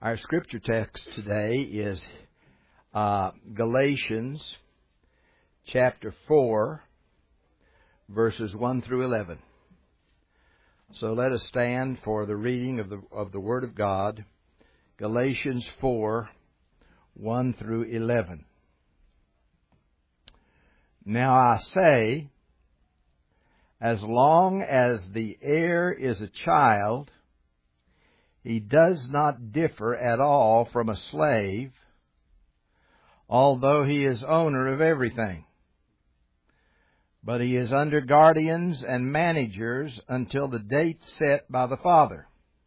Our scripture text today is Galatians chapter 4, verses 1 through 11. So let us stand for the reading of the Word of God, Galatians 4, 1 through 11. Now I say, as long as the heir is a child, he does not differ at all from a slave, although he is owner of everything. But he is under guardians and managers until the date set by the Father.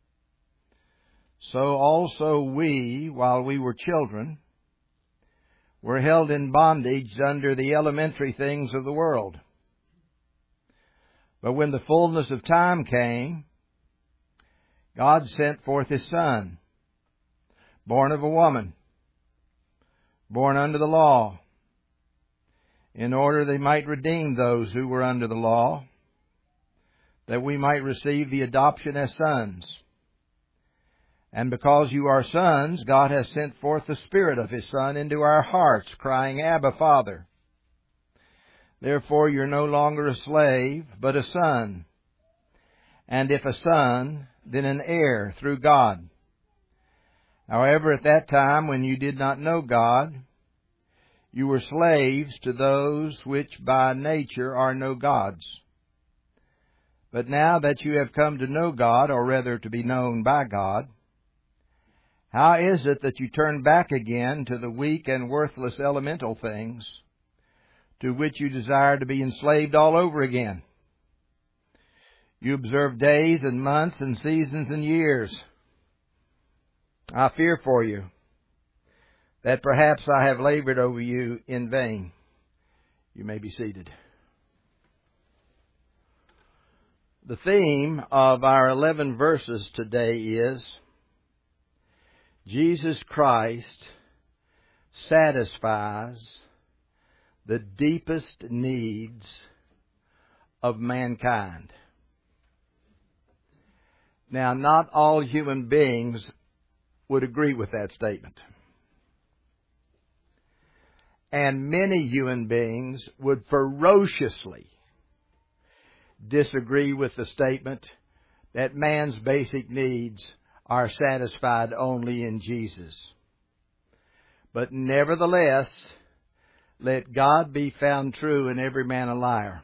So also we, while we were children, were held in bondage under the elementary things of the world. But when the fullness of time came, God sent forth His Son, born of a woman, born under the law, in order they might redeem those who were under the law, that we might receive the adoption as sons. And because you are sons, God has sent forth the Spirit of His Son into our hearts, crying, Abba, Father. Therefore you're no longer a slave, but a son. And if a son, then an heir through God. However, at that time when you did not know God, you were slaves to those which by nature are no gods. But now that you have come to know God, or rather to be known by God, how is it that you turn back again to the weak and worthless elemental things, to which you desire to be enslaved all over again? You observe days and months and seasons and years. I fear for you that perhaps I have labored over you in vain. You may be seated. The theme of our 11 verses today is Jesus Christ satisfies the deepest needs of mankind. Now, not all human beings would agree with that statement. And many human beings would ferociously disagree with the statement that man's basic needs are satisfied only in Jesus. But nevertheless, let God be found true and every man a liar.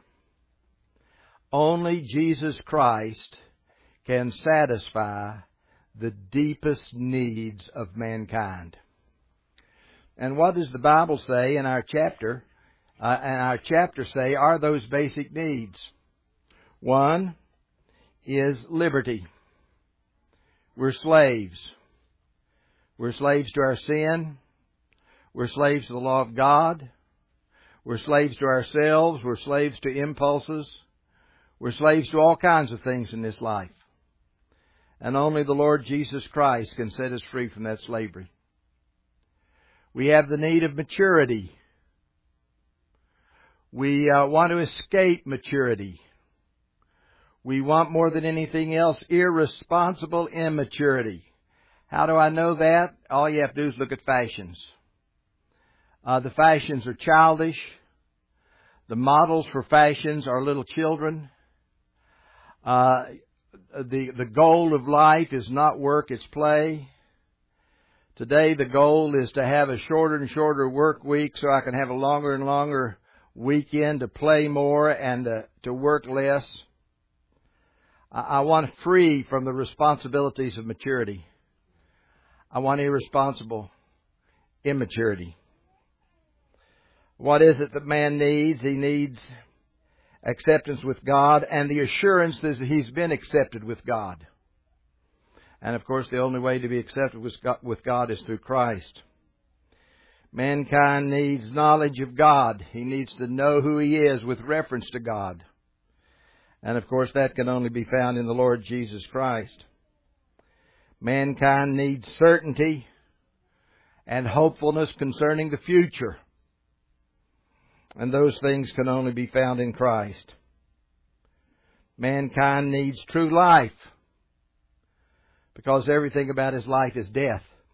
Only Jesus Christ can satisfy the deepest needs of mankind. And what does the Bible say in our chapter? Say are those basic needs. One is liberty. We're slaves. We're slaves to our sin. We're slaves to the law of God. We're slaves to ourselves. We're slaves to impulses. We're slaves to all kinds of things in this life. And only the Lord Jesus Christ can set us free from that slavery. We have the need of maturity. We want to escape maturity. We want more than anything else irresponsible immaturity. How do I know that? All you have to do is look at fashions. The fashions are childish. The models for fashions are little children. The goal of life is not work, it's play. Today the goal is to have a shorter and shorter work week so I can have a longer and longer weekend to play more and to work less. I want free from the responsibilities of maturity. I want irresponsible immaturity. What is it that man needs? He needs acceptance with God and the assurance that he's been accepted with God. And of course, the only way to be accepted with God is through Christ. Mankind needs knowledge of God. He needs to know who He is with reference to God. And of course, that can only be found in the Lord Jesus Christ. Mankind needs certainty and hopefulness concerning the future. And those things can only be found in Christ. Mankind needs true life, because everything about his life is death.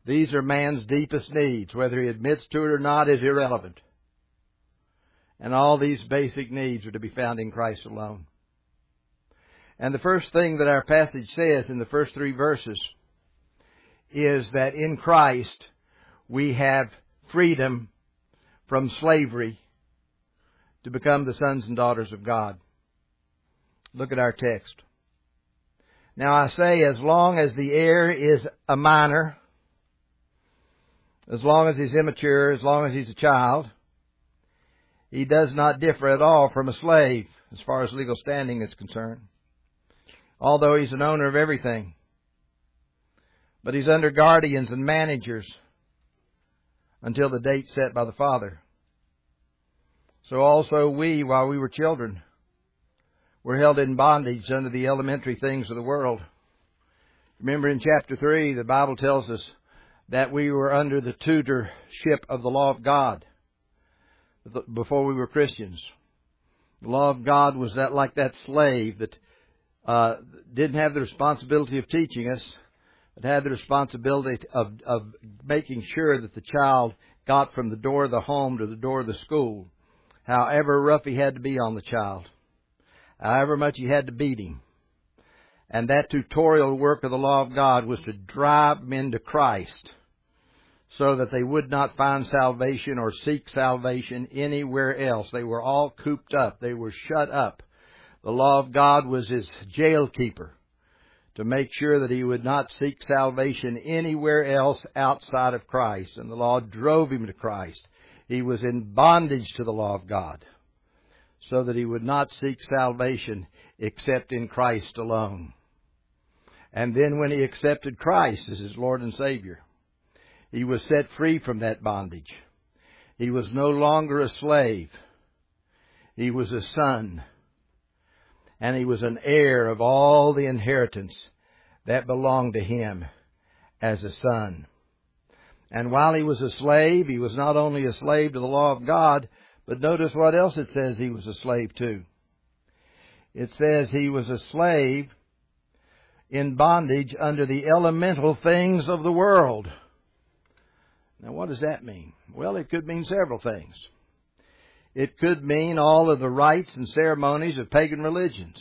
These are man's deepest needs. Whether he admits to it or not is irrelevant. And all these basic needs are to be found in Christ alone. And the first thing that our passage says in the first 3 verses is that in Christ we have freedom from slavery to become the sons and daughters of God. Look at our text. Now I say, as long as the heir is a minor, as long as he's immature, as long as he's a child, he does not differ at all from a slave as far as legal standing is concerned. Although he's an owner of everything. But he's under guardians and managers until the date set by the Father. So also we, while we were children, were held in bondage under the elementary things of the world. Remember in chapter 3, the Bible tells us that we were under the tutorship of the law of God before we were Christians. The law of God was like that slave that didn't have the responsibility of teaching us, but had the responsibility of making sure that the child got from the door of the home to the door of the school, however rough he had to be on the child, however much he had to beat him. And that tutorial work of the law of God was to drive men to Christ so that they would not find salvation or seek salvation anywhere else. They were all cooped up. They were shut up. The law of God was his jailkeeper to make sure that he would not seek salvation anywhere else outside of Christ. And the law drove him to Christ. He was in bondage to the law of God so that he would not seek salvation except in Christ alone. And then when he accepted Christ as his Lord and Savior, he was set free from that bondage. He was no longer a slave. He was a son. And he was an heir of all the inheritance that belonged to him as a son. And while he was a slave, he was not only a slave to the law of God, but notice what else it says he was a slave to. It says he was a slave in bondage under the elemental things of the world. Now what does that mean? Well, it could mean several things. It could mean all of the rites and ceremonies of pagan religions.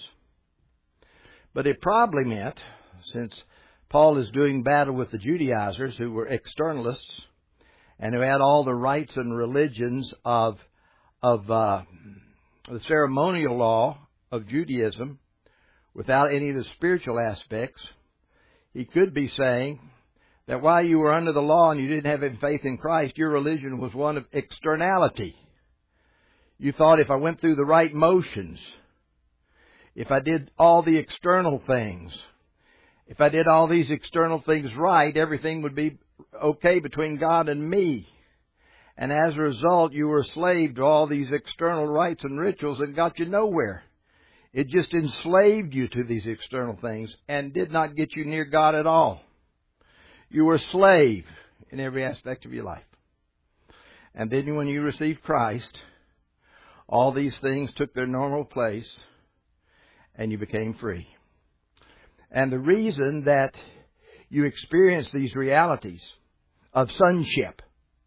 But it probably meant, since Paul is doing battle with the Judaizers who were externalists and who had all the rites and religions of the ceremonial law of Judaism without any of the spiritual aspects, he could be saying that while you were under the law and you didn't have any faith in Christ, your religion was one of externality. You thought if I went through the right motions, if I did all the external things, if I did all these external things right, everything would be okay between God and me. And as a result, you were a slave to all these external rites and rituals and got you nowhere. It just enslaved you to these external things and did not get you near God at all. You were a slave in every aspect of your life. And then when you received Christ, all these things took their normal place and you became free. And the reason that you experience these realities of sonship,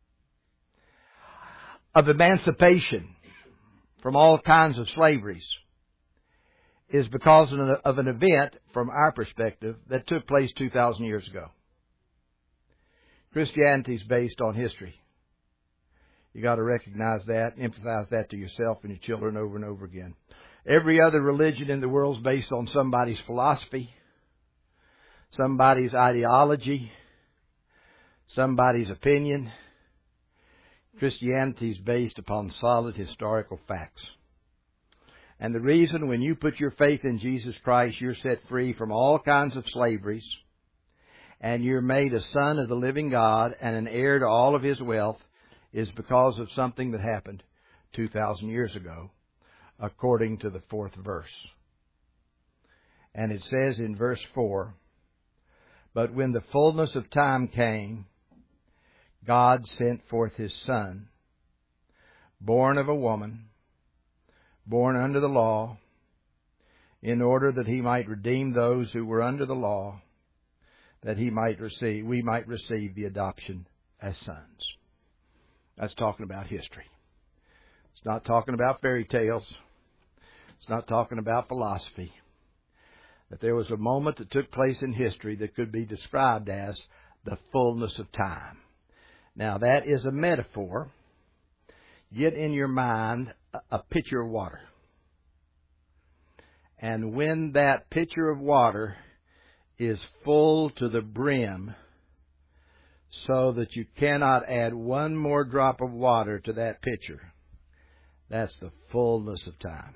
of emancipation from all kinds of slaveries, is because of an event, from our perspective, that took place 2,000 years ago. Christianity is based on history. You got to recognize that, emphasize that to yourself and your children over and over again. Every other religion in the world is based on somebody's philosophy, somebody's ideology, somebody's opinion. Christianity is based upon solid historical facts. And the reason when you put your faith in Jesus Christ, you're set free from all kinds of slaveries, and you're made a son of the living God and an heir to all of His wealth, is because of something that happened 2,000 years ago, according to the 4th verse. And it says in verse 4, "But when the fullness of time came, God sent forth His Son, born of a woman, born under the law, in order that He might redeem those who were under the law, that we might receive the adoption as sons. That's talking about history. It's not talking about fairy tales. It's not talking about philosophy. That there was a moment that took place in history that could be described as the fullness of time. Now that is a metaphor. Get in your mind a pitcher of water. And when that pitcher of water is full to the brim, so that you cannot add one more drop of water to that pitcher, that's the fullness of time.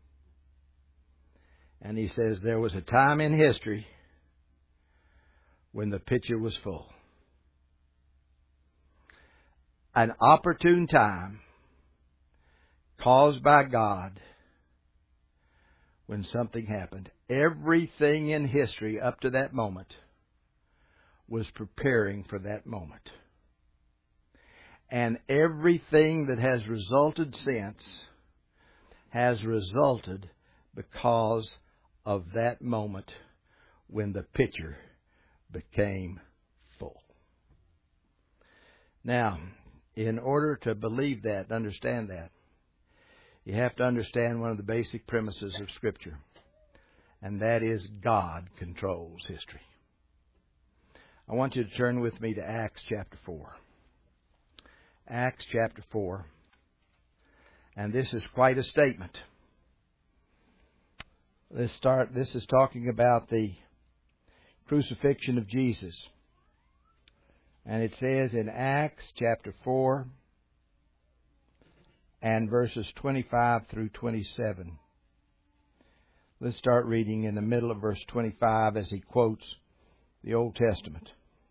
And he says there was a time in history when the pitcher was full. An opportune time caused by God when something happened. Everything in history up to that moment was preparing for that moment. And everything that has resulted since has resulted because of that moment when the pitcher became full. Now, in order to believe that, understand that, you have to understand one of the basic premises of Scripture, and that is God controls history. I want you to turn with me to Acts chapter 4. Acts chapter 4. And this is quite a statement. This is talking about the crucifixion of Jesus. And it says in Acts chapter 4 and verses 25 through 27. Let's start reading in the middle of verse 25 as he quotes the Old Testament.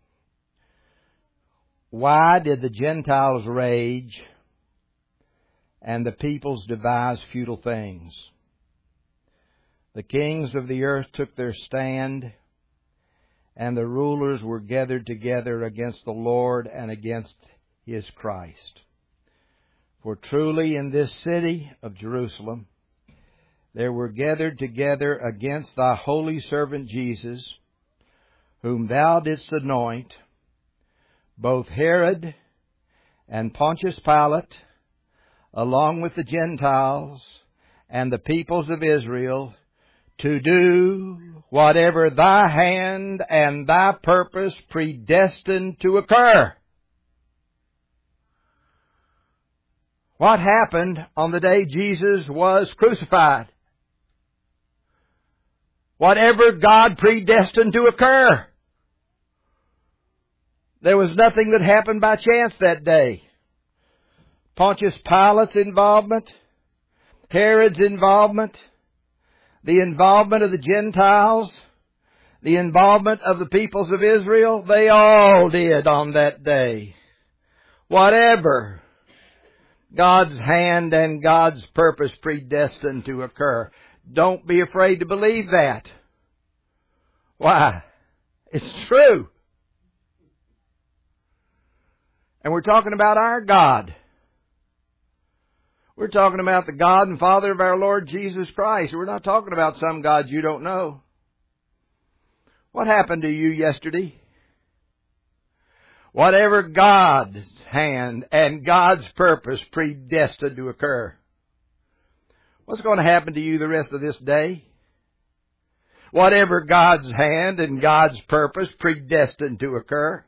Why did the Gentiles rage and the peoples devise futile things? The kings of the earth took their stand, and the rulers were gathered together against the Lord and against His Christ. For truly in this city of Jerusalem there were gathered together against thy holy servant Jesus, whom thou didst anoint, both Herod and Pontius Pilate, along with the Gentiles and the peoples of Israel, to do whatever thy hand and thy purpose predestined to occur. What happened on the day Jesus was crucified? Whatever God predestined to occur. There was nothing that happened by chance that day. Pontius Pilate's involvement, Herod's involvement, the involvement of the Gentiles, the involvement of the peoples of Israel, they all did on that day. Whatever God's hand and God's purpose predestined to occur. Don't be afraid to believe that. Why? It's true. And we're talking about our God. We're talking about the God and Father of our Lord Jesus Christ. We're not talking about some God you don't know. What happened to you yesterday? Whatever God's hand and God's purpose predestined to occur. What's going to happen to you the rest of this day? Whatever God's hand and God's purpose predestined to occur.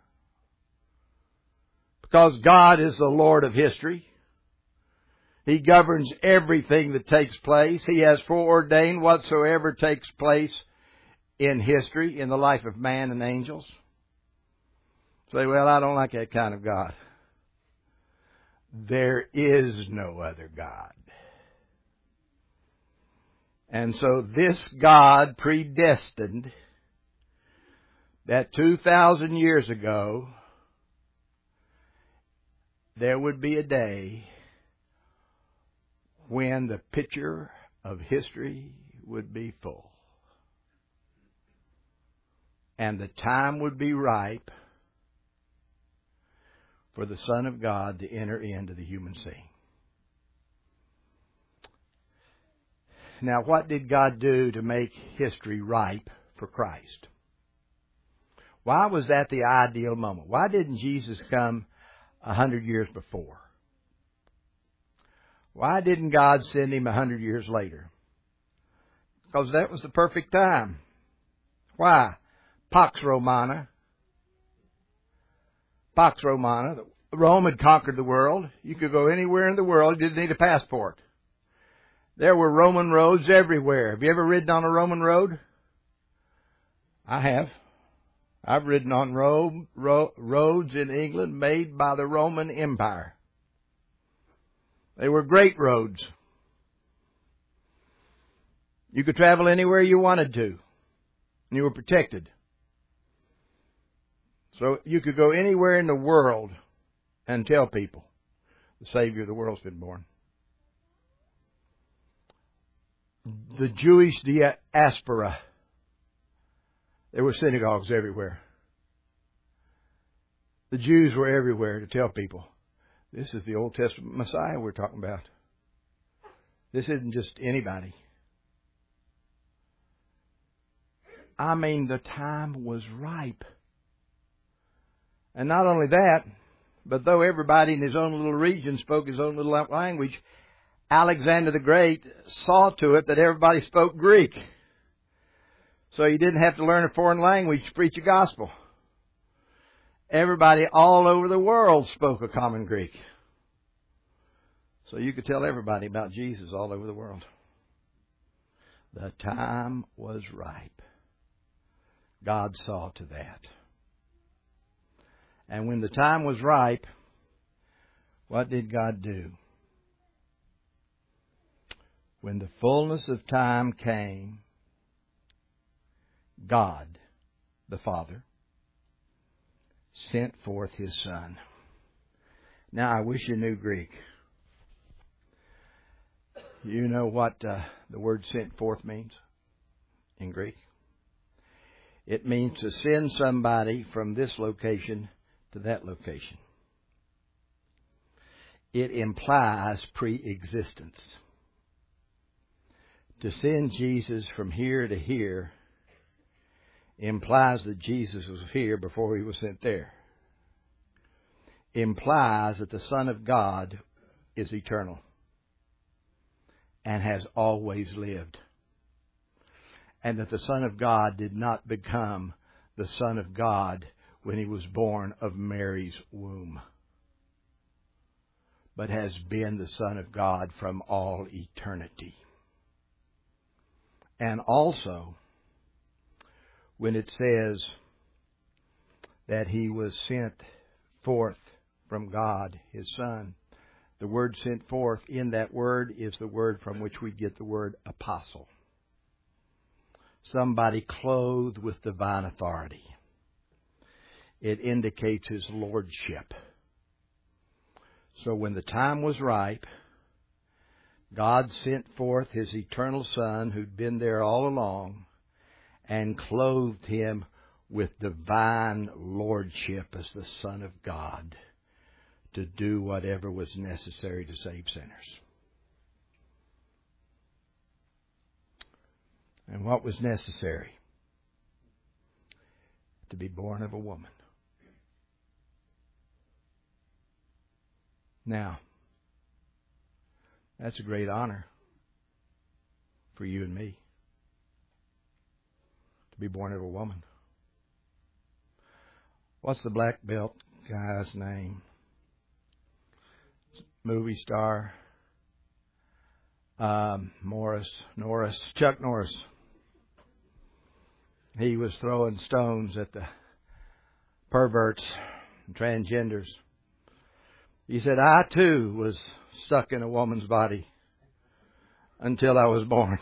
Because God is the Lord of history. He governs everything that takes place. He has foreordained whatsoever takes place in history, in the life of man and angels. Say, well, I don't like that kind of God. There is no other God. And so this God predestined that 2,000 years ago, there would be a day when the pitcher of history would be full. And the time would be ripe for the Son of God to enter into the human scene. Now, what did God do to make history ripe for Christ? Why was that the ideal moment? Why didn't Jesus come 100 years before? Why didn't God send him 100 years later? Because that was the perfect time. Why? Pax Romana. Pax Romana. Rome had conquered the world. You could go anywhere in the world. You didn't need a passport. There were Roman roads everywhere. Have you ever ridden on a Roman road? I have. I've ridden on roads in England made by the Roman Empire. They were great roads. You could travel anywhere you wanted to. And you were protected. So you could go anywhere in the world and tell people the Savior of the world's been born. The Jewish diaspora. There were synagogues everywhere. The Jews were everywhere to tell people, this is the Old Testament Messiah we're talking about. This isn't just anybody. I mean, the time was ripe. And not only that, but though everybody in his own little region spoke his own little language, Alexander the Great saw to it that everybody spoke Greek. So he didn't have to learn a foreign language to preach the gospel. Everybody all over the world spoke a common Greek. So you could tell everybody about Jesus all over the world. The time was ripe. God saw to that. And when the time was ripe, what did God do? When the fullness of time came, God, the Father, sent forth His Son. Now, I wish you knew Greek. You know what the word sent forth means in Greek? It means to send somebody from this location to that location. It implies pre-existence. To send Jesus from here to here implies that Jesus was here before He was sent there. Implies that the Son of God is eternal and has always lived. And that the Son of God did not become the Son of God when He was born of Mary's womb, but has been the Son of God from all eternity. And also, when it says that He was sent forth from God, His Son, the word sent forth in that word is the word from which we get the word apostle. Somebody clothed with divine authority. It indicates His lordship. So when the time was ripe, God sent forth His eternal Son, who'd been there all along, and clothed Him with divine lordship as the Son of God to do whatever was necessary to save sinners. And what was necessary? To be born of a woman. Now, that's a great honor for you and me. To be born of a woman. What's the black belt guy's name? Movie star. Chuck Norris. He was throwing stones at the perverts and transgenders. He said, I too was stuck in a woman's body until I was born.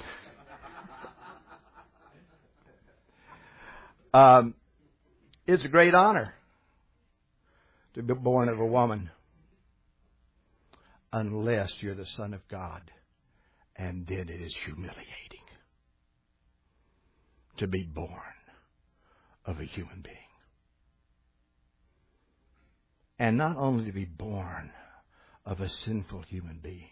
It's a great honor to be born of a woman, unless you're the Son of God. And then it is humiliating to be born of a human being. And not only to be born of a sinful human being,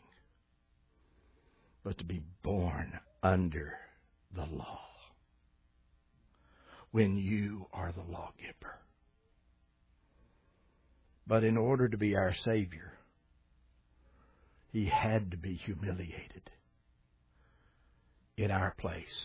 but to be born under the law. when you are the lawgiver. But in order to be our Savior, He had to be humiliated in our place.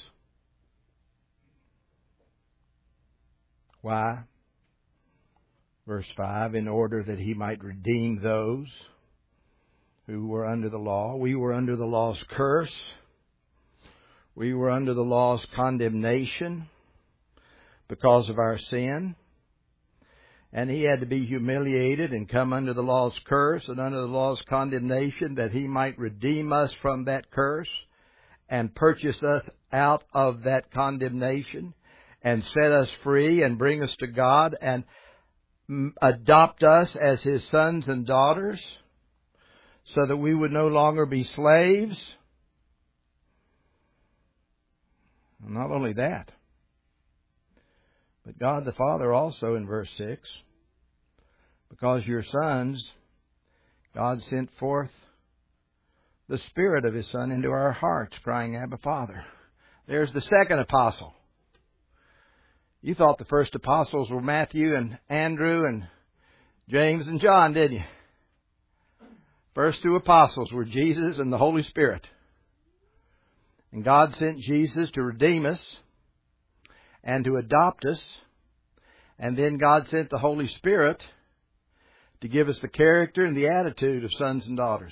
Why? Verse 5, in order that He might redeem those who were under the law. We were under the law's curse. We were under the law's condemnation because of our sin. And He had to be humiliated and come under the law's curse and under the law's condemnation that He might redeem us from that curse and purchase us out of that condemnation and set us free and bring us to God and adopt us as His sons and daughters so that we would no longer be slaves. And not only that, but God the Father also in verse 6, because you're sons, God sent forth the Spirit of His Son into our hearts, crying, Abba, Father. There's the second apostle. You thought the first apostles were Matthew and Andrew and James and John, didn't you? First two apostles were Jesus and the Holy Spirit. And God sent Jesus to redeem us and to adopt us. And then God sent the Holy Spirit to give us the character and the attitude of sons and daughters.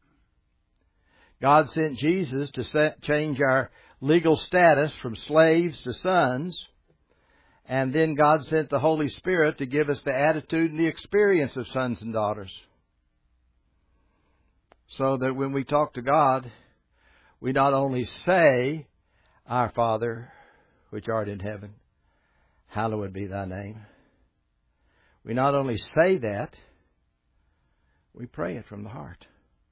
God sent Jesus to change our legal status from slaves to sons. And then God sent the Holy Spirit to give us the attitude and the experience of sons and daughters. So that when we talk to God, we not only say, Our Father, which art in heaven, hallowed be thy name. We not only say that, we pray it from the heart.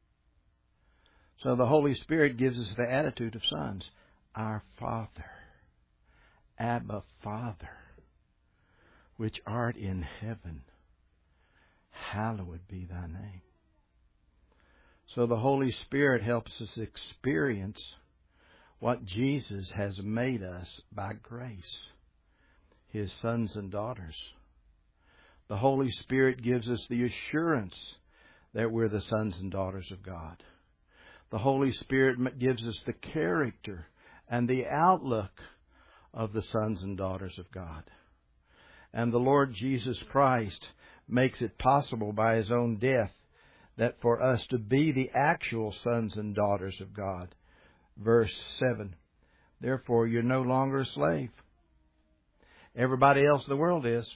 So the Holy Spirit gives us the attitude of sons. Our Father, Abba, Father, which art in heaven, hallowed be thy name. So the Holy Spirit helps us experience what Jesus has made us by grace, His sons and daughters. The Holy Spirit gives us the assurance that we're the sons and daughters of God. The Holy Spirit gives us the character and the outlook of the sons and daughters of God. And the Lord Jesus Christ makes it possible by His own death that for us to be the actual sons and daughters of God. Verse 7, therefore you're no longer a slave. Everybody else in the world is.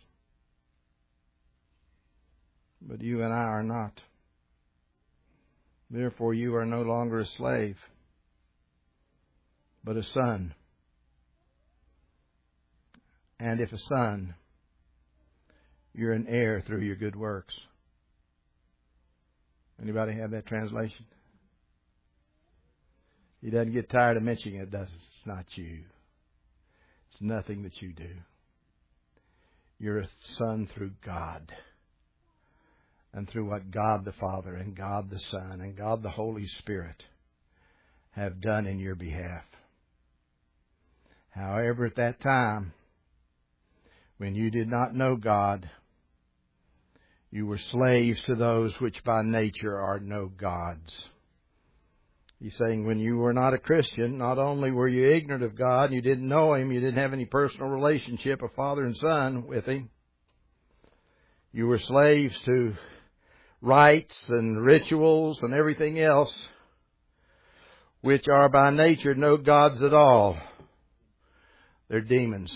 But you and I are not. Therefore you are no longer a slave, but a son. And if a son, you're an heir through your good works. Anybody have that translation? He doesn't get tired of mentioning it, does it? It's not you. It's nothing that you do. You're a son through God. And through what God the Father and God the Son and God the Holy Spirit have done in your behalf. However, at that time, when you did not know God, you were slaves to those which by nature are no gods. He's saying when you were not a Christian, not only were you ignorant of God, and you didn't know Him, you didn't have any personal relationship of father and son with Him, you were slaves to rites and rituals and everything else, which are by nature no gods at all. They're demons.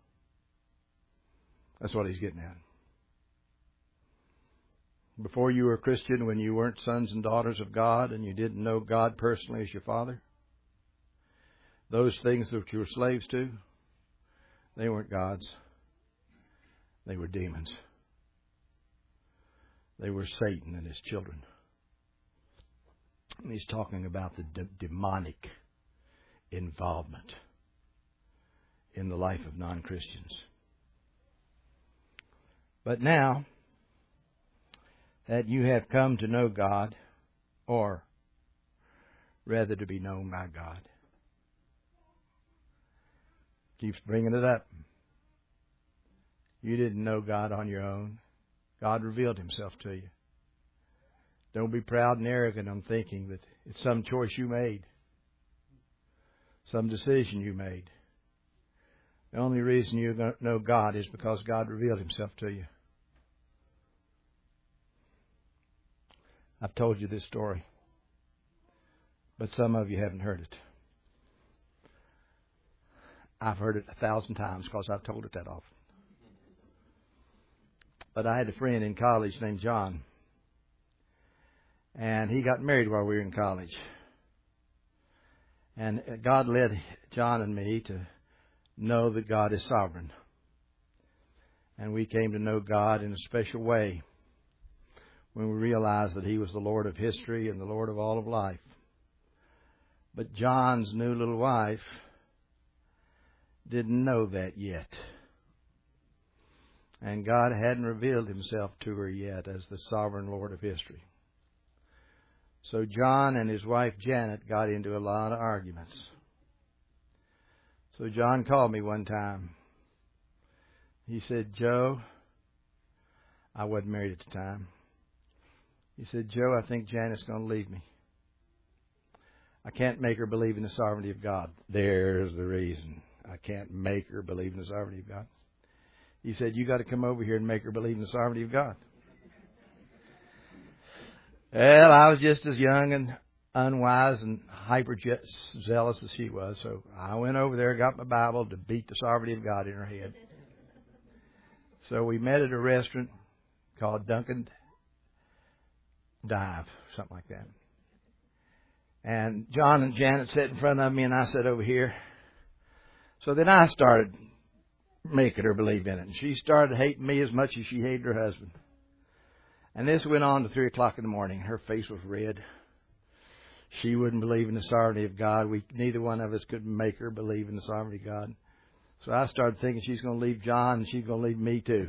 That's what he's getting at. Before you were a Christian, when you weren't sons and daughters of God and you didn't know God personally as your Father, those things that you were slaves to, they weren't gods. They were demons. They were Satan and his children. And he's talking about the demonic involvement in the life of non-Christians. But now that you have come to know God, or rather to be known by God, keeps bringing it up. You didn't know God on your own. God revealed Himself to you. Don't be proud and arrogant on thinking that it's some choice you made, some decision you made. The only reason you know God is because God revealed Himself to you. I've told you this story, but some of you haven't heard it. I've heard it 1,000 times because I've told it that often. But I had a friend in college named John, and he got married while we were in college. And God led John and me to know that God is sovereign. And we came to know God in a special way when we realized that He was the Lord of history and the Lord of all of life. But John's new little wife didn't know that yet. And God hadn't revealed Himself to her yet as the sovereign Lord of history. So John and his wife Janet got into a lot of arguments. So John called me one time. He said, Joe, I wasn't married at the time. He said, Joe, I think Janet's going to leave me. I can't make her believe in the sovereignty of God. There's the reason. I can't make her believe in the sovereignty of God. He said, you got to come over here and make her believe in the sovereignty of God. Well, I was just as young and unwise and hyper-zealous as she was. So I went over there, got my Bible to beat the sovereignty of God in her head. So we met at a restaurant called Dunkin' Dive, something like that. And John and Janet sat in front of me, and I sat over here. So then I started making her believe in it. And she started hating me as much as she hated her husband. And this went on to 3 o'clock in the morning. Her face was red. She wouldn't believe in the sovereignty of God. Neither one of us could make her believe in the sovereignty of God. So I started thinking she's going to leave John and she's going to leave me too.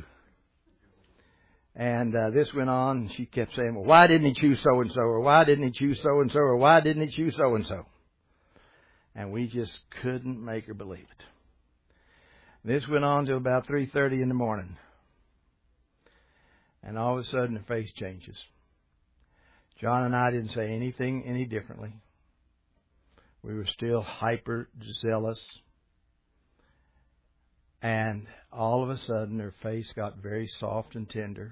And this went on. And she kept saying, well, why didn't he choose so-and-so? Or why didn't he choose so-and-so? Or why didn't he choose so-and-so? And we just couldn't make her believe it. This went on till about 3:30 in the morning. And all of a sudden, her face changes. John and I didn't say anything any differently. We were still hyper zealous. And all of a sudden, her face got very soft and tender.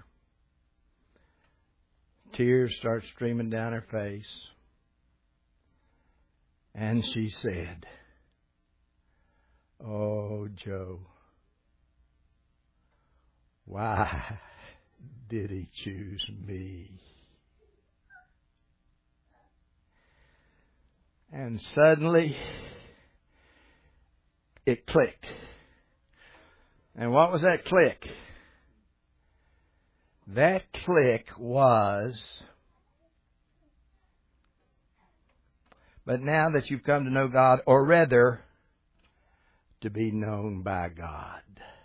Tears start streaming down her face. And she said, oh, Joe, why did he choose me? And suddenly, it clicked. And what was that click? That click was, but now that you've come to know God, or rather, to be known by God,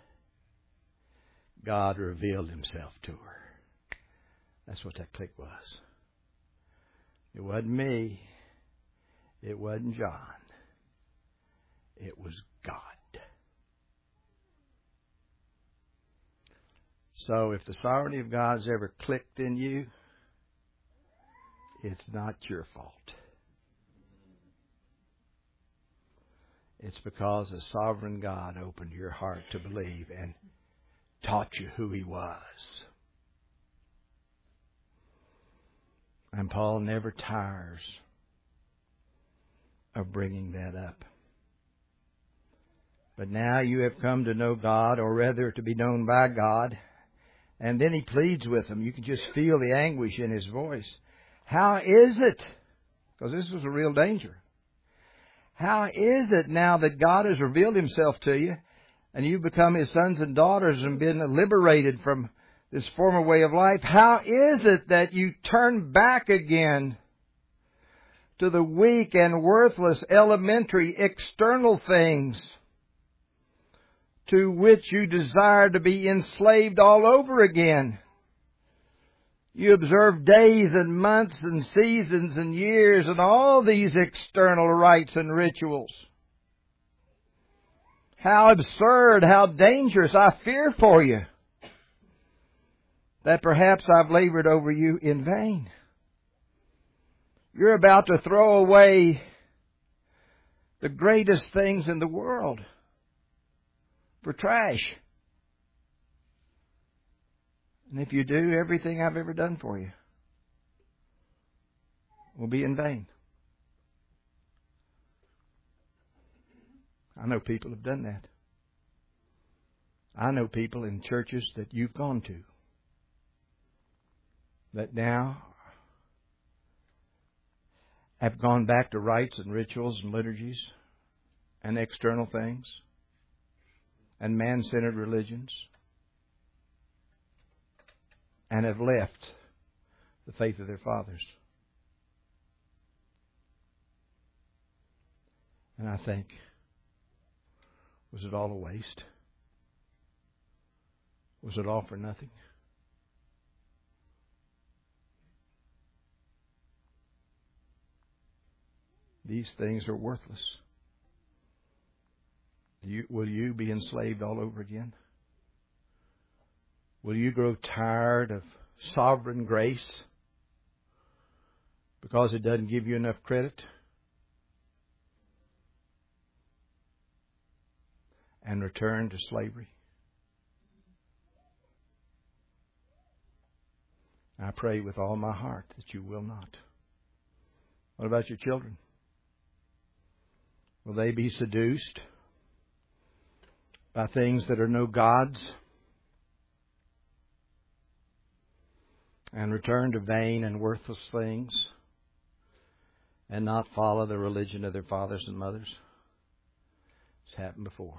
God revealed Himself to her. That's what that click was. It wasn't me. It wasn't John. It was God. So if the sovereignty of God's ever clicked in you, it's not your fault. It's because the sovereign God opened your heart to believe and taught you who He was. And Paul never tires of bringing that up. But now you have come to know God, or rather to be known by God. And then he pleads with them. You can just feel the anguish in his voice. How is it? Because this was a real danger. How is it now that God has revealed Himself to you and you've become His sons and daughters and been liberated from this former way of life? How is it that you turn back again to the weak and worthless, elementary, external things to which you desire to be enslaved all over again? You observe days and months and seasons and years and all these external rites and rituals. How absurd, how dangerous. I fear for you. that perhaps I've labored over you in vain. You're about to throw away the greatest things in the world for trash. And if you do, everything I've ever done for you will be in vain. I know people have done that. I know people in churches that you've gone to that now have gone back to rites and rituals and liturgies and external things and man-centered religions and have left the faith of their fathers. And I think, was it all a waste? Was it all for nothing? These things are worthless. Will you be enslaved all over again? Will you grow tired of sovereign grace because it doesn't give you enough credit? And return to slavery? I pray with all my heart that you will not. What about your children? Will they be seduced by things that are no gods and return to vain and worthless things and not follow the religion of their fathers and mothers? It's happened before.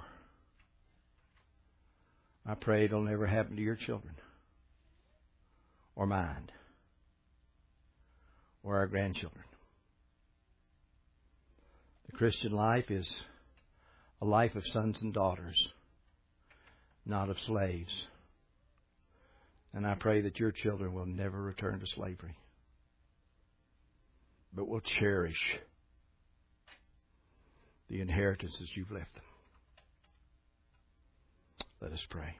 I pray it'll never happen to your children or mine or our grandchildren. The Christian life is a life of sons and daughters, not of slaves. And I pray that your children will never return to slavery, but will cherish the inheritances you've left them. Let us pray.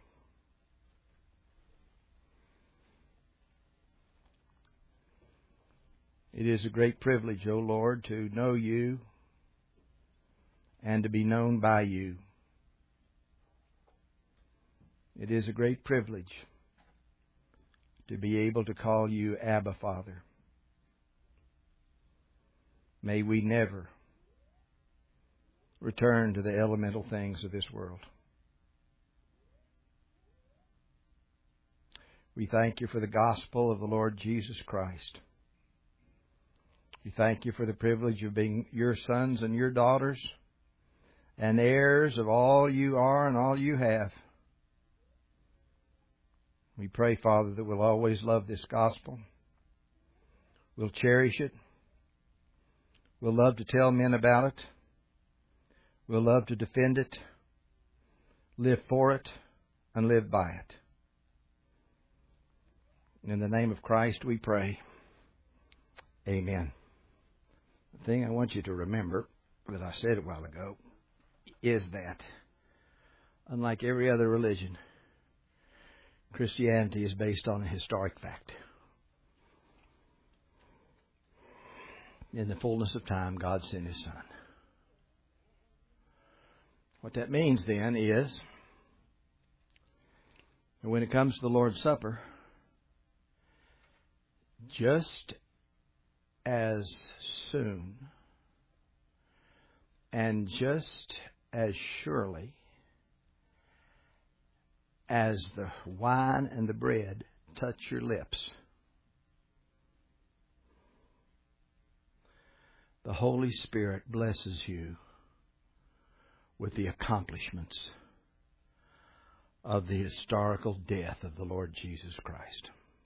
It is a great privilege, O Lord, to know you and to be known by you. It is a great privilege to be able to call you Abba, Father. May we never return to the elemental things of this world. We thank you for the gospel of the Lord Jesus Christ. We thank you for the privilege of being your sons and your daughters and heirs of all you are and all you have. We pray, Father, that we'll always love this gospel. We'll cherish it. We'll love to tell men about it. We'll love to defend it, live for it, and live by it. In the name of Christ we pray. Amen. The thing I want you to remember, that I said a while ago, is that, unlike every other religion, Christianity is based on a historic fact. In the fullness of time, God sent His Son. What that means then is, that when it comes to the Lord's Supper, just as soon and just as surely as the wine and the bread touch your lips, the Holy Spirit blesses you with the accomplishments of the historical death of the Lord Jesus Christ.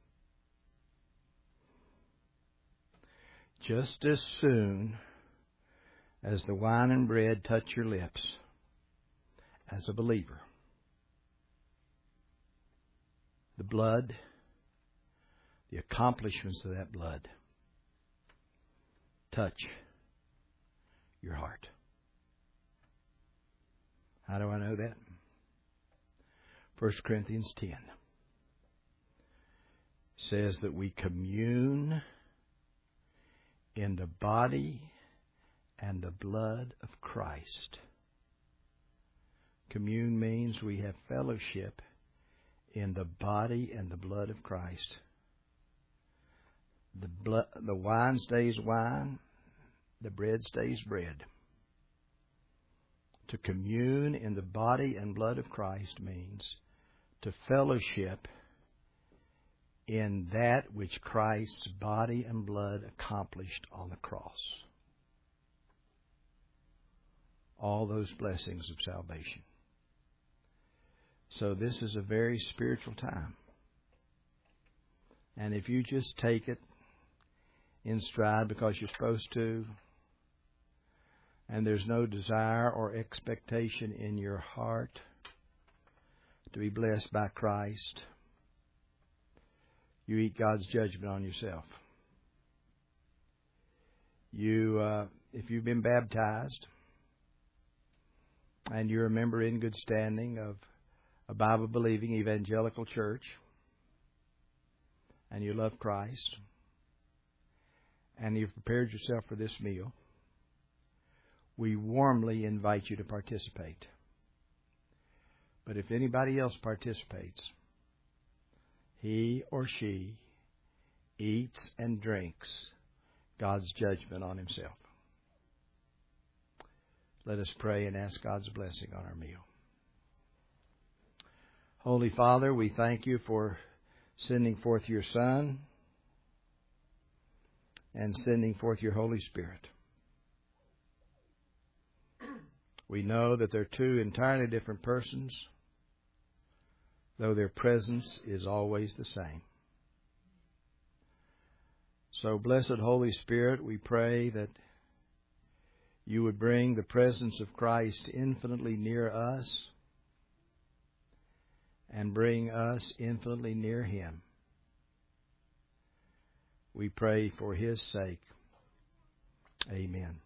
Just as soon as the wine and bread touch your lips, as a believer, the blood, the accomplishments of that blood, touch your heart. How do I know that? 1 Corinthians 10. says that we commune in the body and the blood of Christ. Commune means we have fellowship in the body and the blood of Christ. The wine stays wine, the bread stays bread. To commune in the body and blood of Christ means to fellowship in that which Christ's body and blood accomplished on the cross. All those blessings of salvation. So this is a very spiritual time. And if you just take it in stride because you're supposed to, and there's no desire or expectation in your heart to be blessed by Christ, you eat God's judgment on yourself. If you've been baptized and you're a member in good standing of a Bible-believing evangelical church and you love Christ and you've prepared yourself for this meal, we warmly invite you to participate. But if anybody else participates, he or she eats and drinks God's judgment on himself. Let us pray and ask God's blessing on our meal. Holy Father, we thank you for sending forth your Son and sending forth your Holy Spirit. We know that they're two entirely different persons, though their presence is always the same. So, blessed Holy Spirit, we pray that you would bring the presence of Christ infinitely near us and bring us infinitely near him. We pray for his sake. Amen.